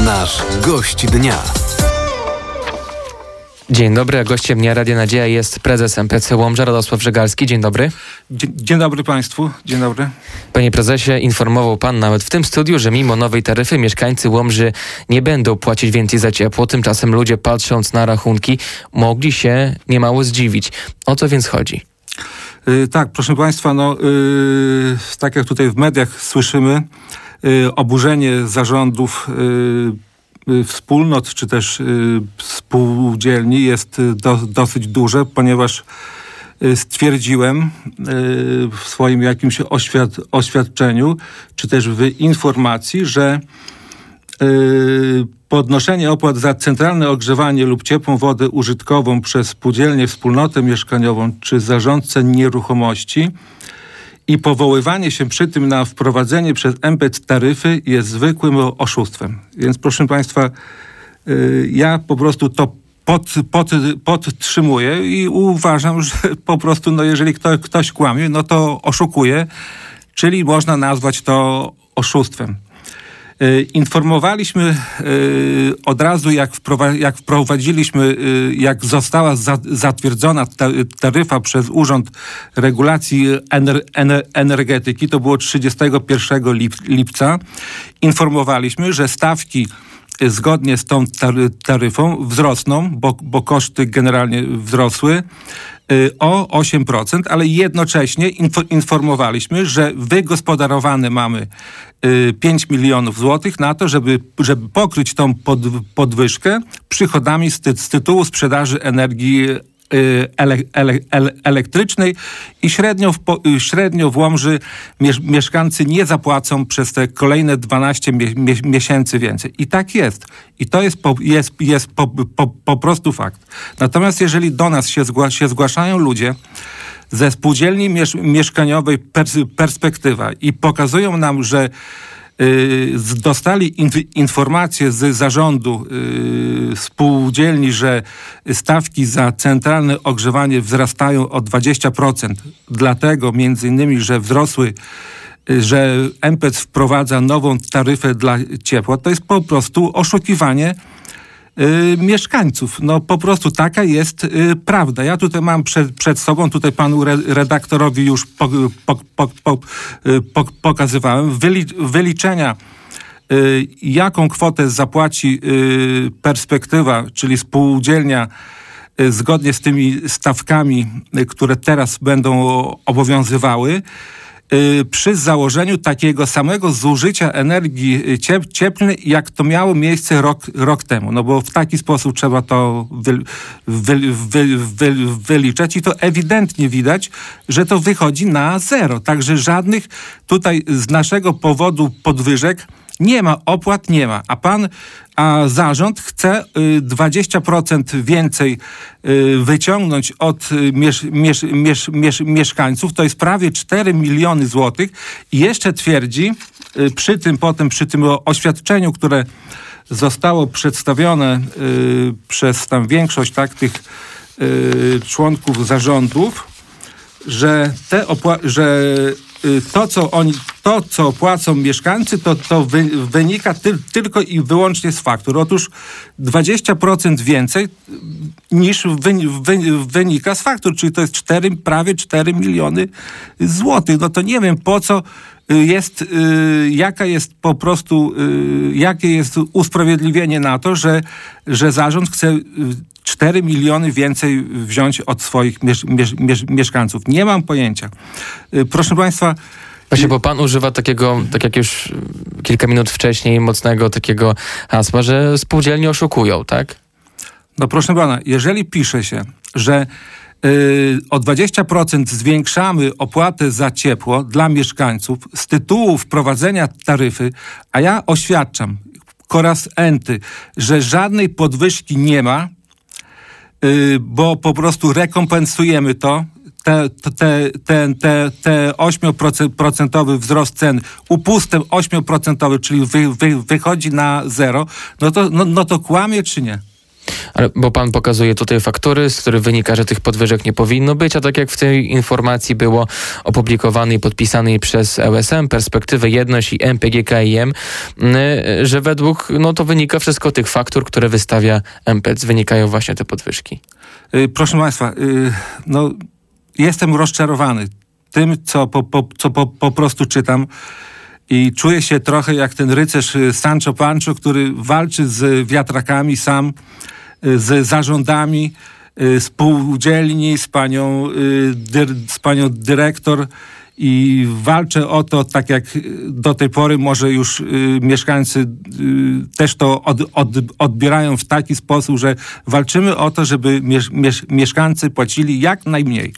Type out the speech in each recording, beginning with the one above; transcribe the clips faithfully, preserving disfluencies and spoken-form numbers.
Nasz gość dnia. Dzień dobry, a gościem dnia Radia Nadzieja jest prezes M P C Łomża, Radosław Żegalski. Dzień dobry. Dzień, dzień dobry Państwu. Dzień dobry. Panie prezesie, informował Pan nawet w tym studiu, że mimo nowej taryfy mieszkańcy Łomży nie będą płacić więcej za ciepło. Tymczasem ludzie, patrząc na rachunki, mogli się niemało zdziwić. O co więc chodzi? Yy, tak, proszę Państwa, no yy, tak jak tutaj w mediach słyszymy, yy, oburzenie zarządów yy, wspólnot czy też y, spółdzielni jest do, dosyć duże, ponieważ y, stwierdziłem y, w swoim jakimś oświad, oświadczeniu czy też w informacji, że y, podnoszenie opłat za centralne ogrzewanie lub ciepłą wodę użytkową przez spółdzielnię, wspólnotę mieszkaniową czy zarządcę nieruchomości i powoływanie się przy tym na wprowadzenie przez M P C taryfy jest zwykłym oszustwem. Więc proszę Państwa, yy, ja po prostu to pod, pod, podtrzymuję i uważam, że po prostu, no jeżeli kto, ktoś kłamie, no to oszukuje, czyli można nazwać to oszustwem. Yy, informowaliśmy yy, od razu, jak, wprowa- jak wprowadziliśmy, yy, jak została za- zatwierdzona ta- taryfa przez Urząd Regulacji Ener- Ener- Energetyki, to było trzydziestego pierwszego lip- lipca, informowaliśmy, że stawki yy, zgodnie z tą tar- taryfą wzrosną, bo, bo koszty generalnie wzrosły, o osiem procent, ale jednocześnie info- informowaliśmy, że wygospodarowane mamy y, pięć milionów złotych na to, żeby, żeby pokryć tą pod, podwyżkę przychodami z, ty- z tytułu sprzedaży energii Ele, ele, ele, elektrycznej i średnio w, po, średnio w Łomży miesz, mieszkańcy nie zapłacą przez te kolejne dwanaście mie, mie, miesięcy więcej. I tak jest. I to jest po, jest, jest po, po, po prostu fakt. Natomiast jeżeli do nas się, zgła, się zgłaszają ludzie ze spółdzielni miesz, mieszkaniowej pers, Perspektywa i pokazują nam, że Yy, dostali inf- informację z zarządu yy, spółdzielni, że stawki za centralne ogrzewanie wzrastają o dwadzieścia procent. Dlatego między innymi, że wzrosły, yy, że M P C wprowadza nową taryfę dla ciepła. To jest po prostu oszukiwanie Yy, mieszkańców. No po prostu taka jest yy, prawda. Ja tutaj mam przed, przed sobą, tutaj panu re, redaktorowi już po, po, po, po, yy, po, pokazywałem wyli, wyliczenia, yy, jaką kwotę zapłaci yy, Perspektywa, czyli spółdzielnia yy, zgodnie z tymi stawkami, yy, które teraz będą obowiązywały, przy założeniu takiego samego zużycia energii ciep- cieplnej, jak to miało miejsce rok, rok temu. No bo w taki sposób trzeba to wy, wy, wy, wy, wyliczać i to ewidentnie widać, że to wychodzi na zero. Także żadnych tutaj z naszego powodu podwyżek nie ma, opłat nie ma, a pan, a zarząd chce y, dwadzieścia procent więcej y, wyciągnąć od y, miesz, miesz, miesz, miesz, mieszkańców, to jest prawie cztery miliony złotych i jeszcze twierdzi y, przy tym, potem przy tym oświadczeniu, które zostało przedstawione y, przez tam większość tak, tych y, członków zarządów, że te opła- że to, co oni, to, co płacą mieszkańcy, to, to wy, wynika ty, tylko i wyłącznie z faktur. Otóż dwadzieścia procent więcej niż wy, wy, wynika z faktur, czyli to jest cztery, prawie cztery miliony złotych. No to nie wiem, po co jest, y, jaka jest po prostu, y, jakie jest usprawiedliwienie na to, że, że zarząd chce y, cztery miliony więcej wziąć od swoich miesz, miesz, miesz, mieszkańców. Nie mam pojęcia. Y, proszę Państwa... Właśnie, bo pan używa takiego, tak jak już kilka minut wcześniej, mocnego takiego hasła, że spółdzielnie oszukują, tak? No proszę pana, jeżeli pisze się, że Yy, o dwadzieścia procent zwiększamy opłatę za ciepło dla mieszkańców z tytułu wprowadzenia taryfy, a ja oświadczam po raz enty, że żadnej podwyżki nie ma, yy, bo po prostu rekompensujemy to, te, te, te, te, te ośmioprocentowy wzrost cen upustem ośmioprocentowy, czyli wy, wy, wychodzi na zero, no to, no, no to kłamie czy nie? Ale, bo pan pokazuje tutaj faktury, z których wynika, że tych podwyżek nie powinno być, a tak jak w tej informacji było opublikowanej i podpisanej przez L S M, Perspektywę, Jedność i M P G K I M, że według, no to wynika wszystko tych faktur, które wystawia M P E C, wynikają właśnie te podwyżki. Proszę państwa, no jestem rozczarowany tym, co po, po, co po, po prostu czytam. I czuję się trochę jak ten rycerz Sancho Pancho, który walczy z wiatrakami sam, z zarządami spółdzielni, z panią, z panią dyrektor i walczę o to, tak jak do tej pory może już mieszkańcy też to od, od, odbierają w taki sposób, że walczymy o to, żeby miesz, miesz, mieszkańcy płacili jak najmniej.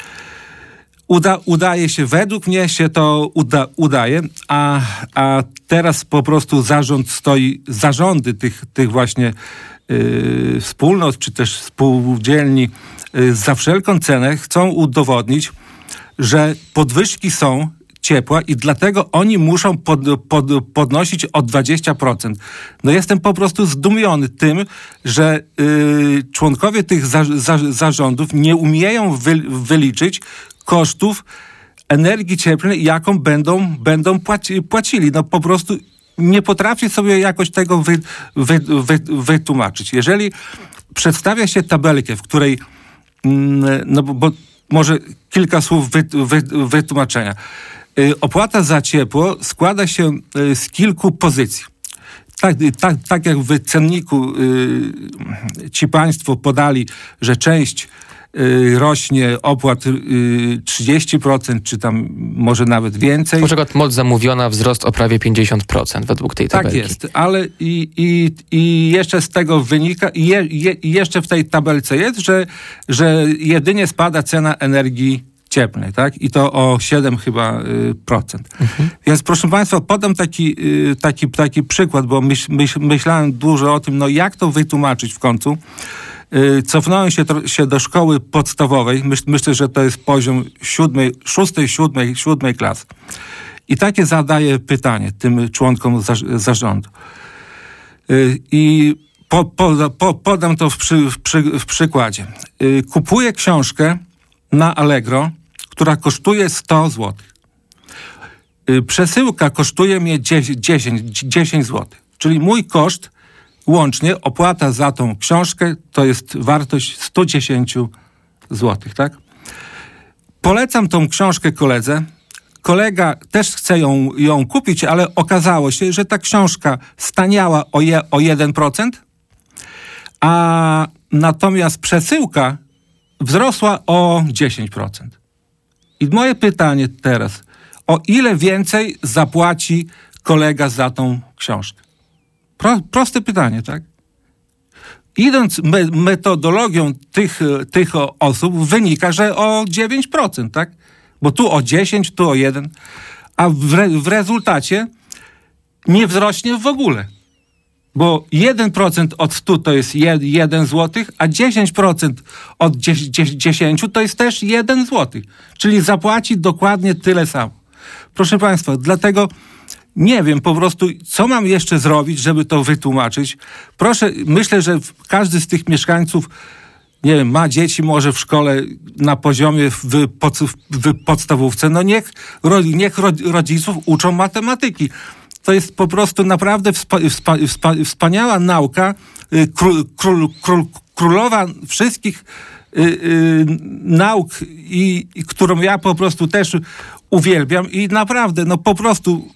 Uda, udaje się, według mnie się to uda, udaje, a, a teraz po prostu zarząd stoi, zarządy tych, tych właśnie yy, wspólnot, czy też spółdzielni yy, za wszelką cenę chcą udowodnić, że podwyżki są ciepła i dlatego oni muszą pod, pod, podnosić o dwadzieścia procent. No jestem po prostu zdumiony tym, że yy, członkowie tych za, za, zarządów nie umieją wy, wyliczyć kosztów energii cieplnej, jaką będą, będą płaci, płacili. No po prostu nie potrafię sobie jakoś tego wy, wy, wy, wytłumaczyć. Jeżeli przedstawia się tabelkę, w której no bo, bo może kilka słów wy, wy, wytłumaczenia. Opłata za ciepło składa się z kilku pozycji. Tak, tak, tak jak w cenniku ci państwo podali, że część rośnie opłat trzydzieści procent, czy tam może nawet więcej. Na przykład moc zamówiona, wzrost o prawie pięćdziesiąt procent według tej tabelki. Tak jest, ale i, i, i jeszcze z tego wynika, i, je, i jeszcze w tej tabelce jest, że, że jedynie spada cena energii cieplnej, tak? I to o siedem chyba y, procent. Mhm. Więc proszę państwa, podam taki, y, taki, taki przykład, bo myśl, myśl, myślałem dużo o tym, no jak to wytłumaczyć w końcu. Y, cofnąłem się, tro, się do szkoły podstawowej. Myś, myślę, że to jest poziom siódmej, szóstej, siódmej, siódmej klasy. I takie zadaję pytanie tym członkom za, zarządu. Y, I po, po, po, podam to w, przy, w, przy, w przykładzie. Y, kupuję książkę na Allegro, która kosztuje sto złotych. Y, przesyłka kosztuje mnie dziesięć złotych. Czyli mój koszt łącznie, opłata za tą książkę, to jest wartość sto dziesięć złotych, tak? Polecam tą książkę koledze. Kolega też chce ją, ją kupić, ale okazało się, że ta książka staniała o, je, o jeden procent, a natomiast przesyłka wzrosła o dziesięć procent. I moje pytanie teraz, o ile więcej zapłaci kolega za tą książkę? Pro, proste pytanie, tak? Idąc me, metodologią tych, tych osób, wynika, że o dziewięć procent, tak? Bo tu o dziesięć, tu o jeden, a w, re, w rezultacie nie wzrośnie w ogóle. Bo jeden procent od stu to jest jeden złotych, a dziesięć procent od dziesięciu to jest też jeden złotych. Czyli zapłaci dokładnie tyle samo. Proszę państwa, dlatego nie wiem po prostu, co mam jeszcze zrobić, żeby to wytłumaczyć. Proszę, myślę, że każdy z tych mieszkańców, nie wiem, ma dzieci może w szkole na poziomie w, pod, w podstawówce. No niech, niech rodziców uczą matematyki. To jest po prostu naprawdę wspa, wspa, wspa, wspaniała nauka, król, król, król, królowa wszystkich y, y, nauk, i, i, którą ja po prostu też uwielbiam i naprawdę, no po prostu...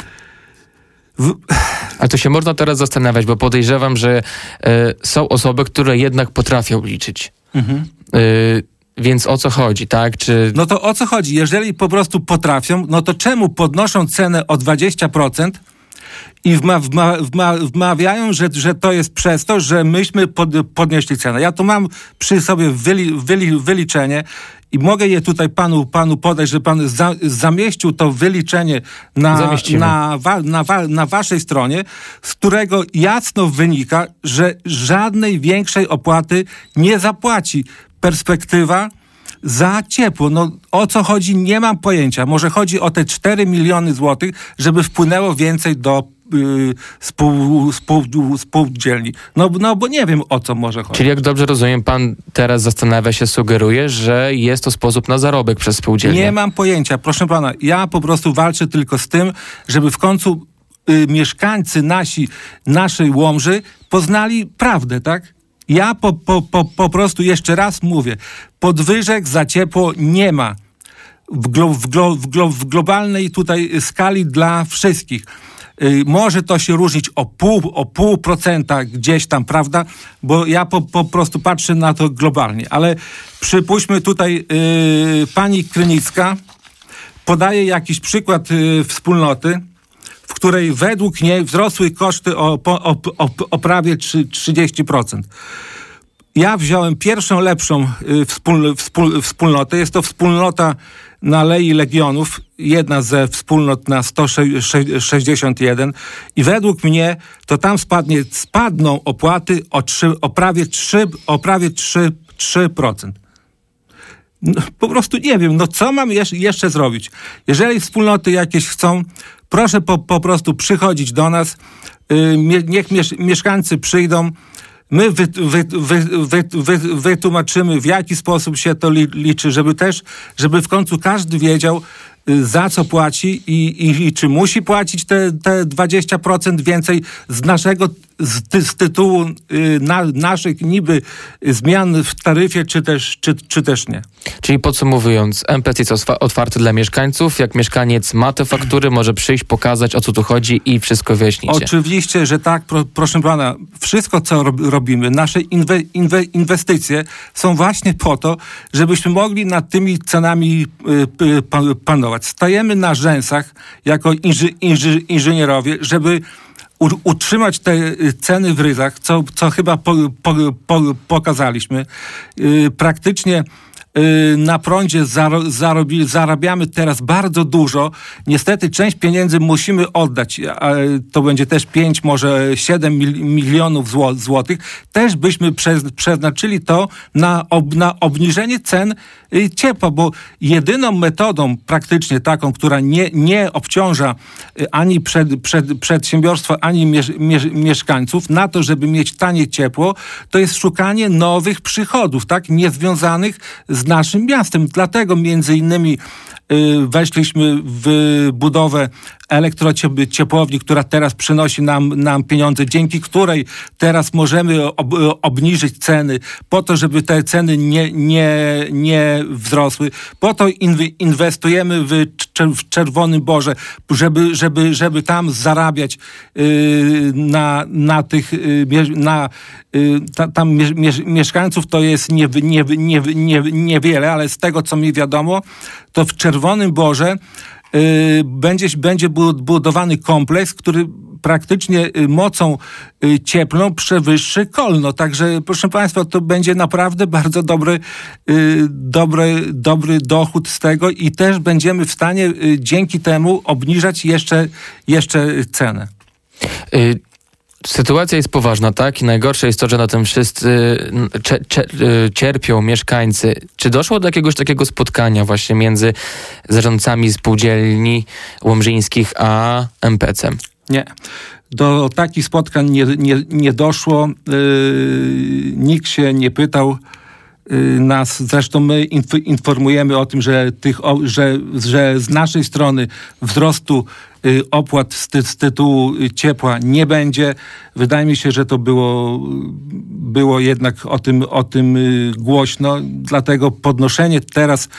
W... Ale to się można teraz zastanawiać, bo podejrzewam, że y, są osoby, które jednak potrafią liczyć. Mhm. Y, Więc o co chodzi, tak? Czy... No to o co chodzi? Jeżeli po prostu potrafią, no to czemu podnoszą cenę o dwadzieścia procent i wma, wma, wma, wmawiają, że, że to jest przez to, że myśmy pod, podnieśli cenę. Ja tu mam przy sobie wyli, wyli, wyliczenie i mogę je tutaj panu, panu podać, że pan za, zamieścił to wyliczenie na, na, wa, na, wa, na waszej stronie, z którego jasno wynika, że żadnej większej opłaty nie zapłaci Perspektywa za ciepło. No o co chodzi, nie mam pojęcia. Może chodzi o te cztery miliony złotych, żeby wpłynęło więcej do, yy, spół, spół, spółdzielni. No, no bo nie wiem, o co może chodzić. Czyli jak dobrze rozumiem, pan teraz zastanawia się, sugeruje, że jest to sposób na zarobek przez spółdzielnię. Nie mam pojęcia. Proszę pana, ja po prostu walczę tylko z tym, żeby w końcu yy, mieszkańcy nasi, naszej Łomży poznali prawdę, tak? Ja po, po, po, po prostu jeszcze raz mówię, podwyżek za ciepło nie ma. W, glo, w, glo, w, glo, w globalnej tutaj skali dla wszystkich. Yy, może to się różnić o pół, o pół procenta gdzieś tam, prawda? Bo ja po, po prostu patrzę na to globalnie. Ale przypuśćmy tutaj yy, pani Krynicka podaje jakiś przykład yy, wspólnoty, w której według niej wzrosły koszty o, o, o, o prawie trzydzieści procent. Ja wziąłem pierwszą lepszą y, wspól, wspól, wspólnotę. Jest to wspólnota na Alei Legionów, jedna ze wspólnot na sto sześćdziesiąt jeden i według mnie to tam spadnie, spadną opłaty o, trzy, o prawie trzy, o prawie trzy procent. No, po prostu nie wiem, no co mam jeszcze, jeszcze zrobić? Jeżeli wspólnoty jakieś chcą, proszę po, po prostu przychodzić do nas, yy, niech miesz, mieszkańcy przyjdą, my wy, wy, wy, wy, wy, wytłumaczymy, w jaki sposób się to li, liczy, żeby też, żeby w końcu każdy wiedział, yy, za co płaci i, i, i czy musi płacić te, te dwadzieścia procent więcej z naszego, z, ty, z tytułu yy, na, naszych niby zmian w taryfie, czy też, czy, czy też nie. Czyli podsumowując, M P C jest otwarty dla mieszkańców. Jak mieszkaniec ma te faktury, może przyjść, pokazać, o co tu chodzi i wszystko wyjaśnicie. Oczywiście, że tak, pro, proszę pana. Wszystko, co rob, robimy, nasze inwe, inwe, inwestycje są właśnie po to, żebyśmy mogli nad tymi cenami y, y, panować. Stajemy na rzęsach jako inży, inży, inżynierowie, żeby u, utrzymać te ceny w ryzach, co, co chyba po, po, po, pokazaliśmy. Y, praktycznie na prądzie zarobi, zarabiamy teraz bardzo dużo. Niestety część pieniędzy musimy oddać. To będzie też pięć, może siedem milionów złotych. Też byśmy przeznaczyli to na, ob, na obniżenie cen ciepła, bo jedyną metodą praktycznie taką, która nie, nie obciąża ani przed, przed, przedsiębiorstwa, ani miesz, miesz, mieszkańców na to, żeby mieć tanie ciepło, to jest szukanie nowych przychodów, tak, niezwiązanych z naszym miastem. Dlatego między innymi y, weszliśmy w budowę elektrociepłowni, która teraz przynosi nam, nam pieniądze, dzięki której teraz możemy ob, obniżyć ceny, po to, żeby te ceny nie, nie, nie wzrosły. Po to inwestujemy w, w Czerwonym Borze, żeby, żeby, żeby tam zarabiać yy, na, na tych, yy, na yy, ta, tam mie- mieszkańców to jest nie, nie, nie, nie, niewiele, ale z tego, co mi wiadomo, to w Czerwonym Borze Yy, będzie, będzie budowany kompleks, który praktycznie mocą yy, cieplną przewyższy Kolno. Także, proszę państwa, to będzie naprawdę bardzo dobry, yy, dobry, dobry dochód z tego i też będziemy w stanie yy, dzięki temu obniżać jeszcze, jeszcze cenę. Y- Sytuacja jest poważna, tak? I najgorsze jest to, że na tym wszyscy cze- cze- cierpią mieszkańcy. Czy doszło do jakiegoś takiego spotkania właśnie między zarządcami spółdzielni łomżyńskich a M P C em? Nie. Do takich spotkań nie, nie, nie doszło. Yy, nikt się nie pytał yy, nas. Zresztą my inf- informujemy o tym, że, tych, o, że, że z naszej strony wzrostu opłat z, ty, z tytułu ciepła nie będzie. Wydaje mi się, że to było, było jednak o tym, o tym głośno. Dlatego podnoszenie teraz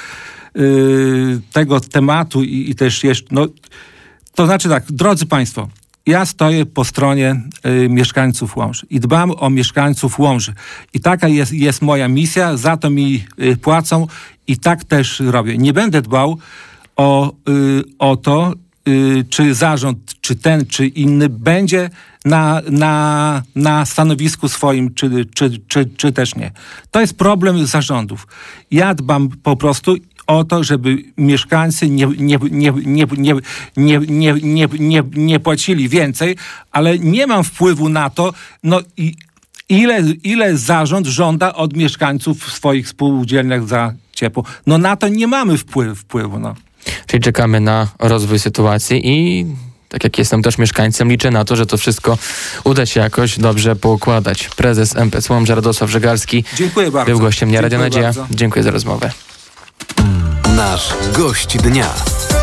y, tego tematu i, i też jeszcze... No, to znaczy tak, drodzy państwo, ja stoję po stronie y, mieszkańców Łomży i dbam o mieszkańców Łomży. I taka jest, jest moja misja, za to mi y, płacą i tak też robię. Nie będę dbał o, y, o to, czy zarząd, czy ten, czy inny będzie na, na, na stanowisku swoim, czy, czy, czy, czy też nie. To jest problem zarządów. Ja dbam po prostu o to, żeby mieszkańcy nie, nie, nie, nie, nie, nie, nie, nie, nie, nie płacili więcej, ale nie mam wpływu na to, no i ile, ile zarząd żąda od mieszkańców w swoich spółdzielniach za ciepło. No na to nie mamy wpływu, wpływu no. Czyli czekamy na rozwój sytuacji i tak jak jestem też mieszkańcem, liczę na to, że to wszystko uda się jakoś dobrze poukładać. Prezes M P S Łomża Radosław Żegalski Dziękuję bardzo. był gościem Dnia Radia Dziękuję Nadzieja. bardzo. Dziękuję za rozmowę. Nasz gość dnia.